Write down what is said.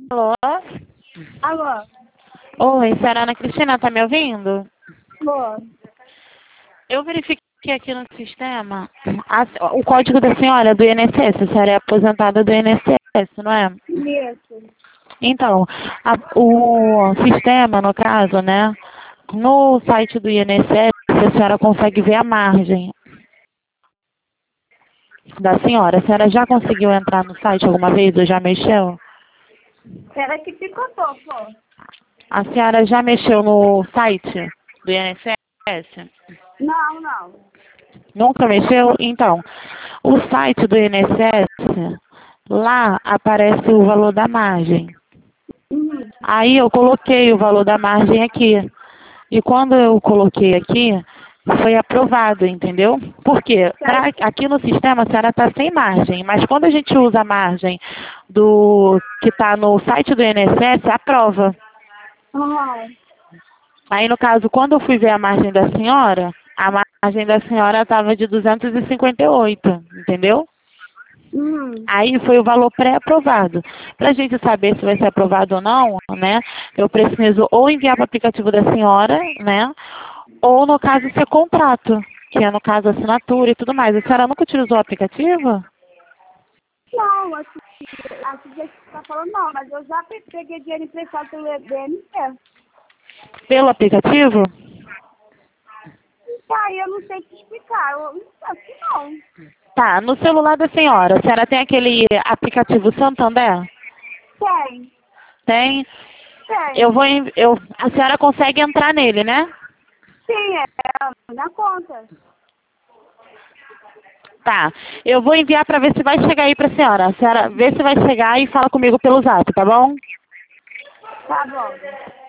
Alô? Alô? Oi, senhora Ana Cristina, tá me ouvindo? Alô? Eu verifiquei aqui no sistema o código da senhora do INSS. A senhora é aposentada do INSS, não é? Isso. Então, o sistema, no caso, né? No site do INSS, a senhora consegue ver a margem da senhora. A senhora já conseguiu entrar no site alguma vez ou já mexeu? Era que picotou, pô. A senhora já mexeu no site do INSS? Não. Nunca mexeu? Então, o site do INSS, lá aparece o valor da margem. Uhum. Aí eu coloquei o valor da margem aqui. E quando eu coloquei aqui, foi aprovado, entendeu? Porque aqui no sistema a senhora está sem margem, mas quando a gente usa a margem que está no site do INSS, aprova. Uhum. Aí, no caso, quando eu fui ver a margem da senhora, a margem da senhora estava de 258, entendeu? Uhum. Aí foi o valor pré-aprovado. Para a gente saber se vai ser aprovado ou não, né? Eu preciso ou enviar para o aplicativo da senhora, né? Ou, no caso, ser contrato, que é, no caso, assinatura e tudo mais. A senhora nunca utilizou o aplicativo? Não, acho que você tá falando não, mas eu já peguei dinheiro emprestado pelo BNC. Pelo aplicativo? Aí eu não sei te explicar, eu acho que não. Tá, no celular da senhora, a senhora tem aquele aplicativo Santander? Tem. Tem? Tem. A senhora consegue entrar nele, né? Sim, é na conta. Tá. Eu vou enviar para ver se vai chegar aí para a senhora. A senhora vê se vai chegar e fala comigo pelo zap, tá bom? Tá bom.